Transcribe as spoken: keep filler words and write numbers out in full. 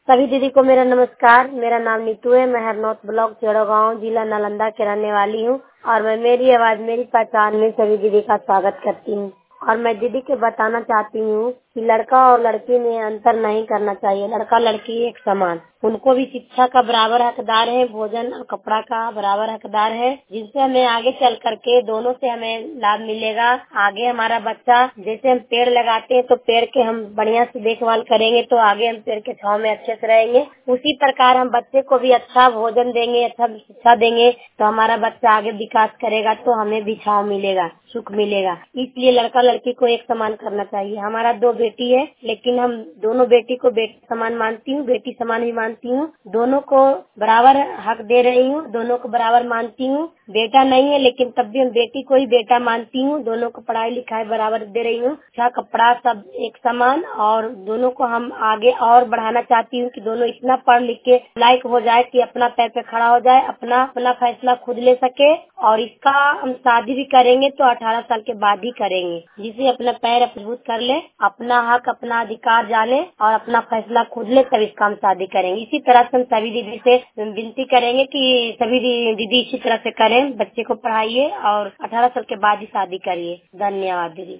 सभी दीदी को मेरा नमस्कार। मेरा नाम नीतू है। मैं हरनौत ब्लॉक चेड़ो गाँव जिला नालंदा के रहने वाली हूँ और मैं मेरी आवाज मेरी पहचान में सभी दीदी का स्वागत करती हूँ। और मैं दीदी के बताना चाहती हूँ कि लड़का और लड़की में अंतर नहीं करना चाहिए। लड़का लड़की एक समान, उनको भी शिक्षा का बराबर हकदार है, भोजन और कपड़ा का बराबर हकदार है, जिससे हमें आगे चल करके दोनों से हमें लाभ मिलेगा। आगे हमारा बच्चा, जैसे हम पेड़ लगाते हैं तो पेड़ के हम बढ़िया से देखभाल करेंगे तो आगे हम पेड़ के छांव में अच्छे से रहेंगे। उसी प्रकार हम बच्चे को भी अच्छा भोजन देंगे, अच्छा शिक्षा देंगे तो हमारा बच्चा आगे विकास करेगा तो हमें भी छांव मिलेगा, सुख मिलेगा। इसलिए लड़का लड़की को एक समान करना चाहिए। हमारा दो बेटी है, लेकिन हम दोनों बेटी को बेटी समान मानती हूँ, बेटी समान भी मानती हूँ। दोनों को बराबर हक दे रही हूँ, दोनों को बराबर मानती हूँ। बेटा नहीं है लेकिन तब भी हम बेटी को ही बेटा मानती हूँ। दोनों को पढ़ाई लिखाई बराबर दे रही हूँ, अच्छा कपड़ा सब एक समान। और दोनों को हम आगे और बढ़ाना चाहती हूँ कि दोनों इतना पढ़ लिख के लायक हो जाए कि अपना पैर पे खड़ा हो जाए, अपना अपना फैसला खुद ले सके। और इसका हम शादी भी करेंगे तो अठारह साल के बाद ही करेंगे, जिसे अपना पैर मजबूत कर ले, अपना हक अपना अधिकार जाने और अपना फैसला खुद ले, तब इसका हम शादी करेंगे। इसी तरह से हम सभी दीदी से विनती करेंगे कि सभी दीदी इसी तरह से करें, बच्चे को पढ़ाइए और अठारह साल के बाद ही शादी करिए। धन्यवाद दीदी।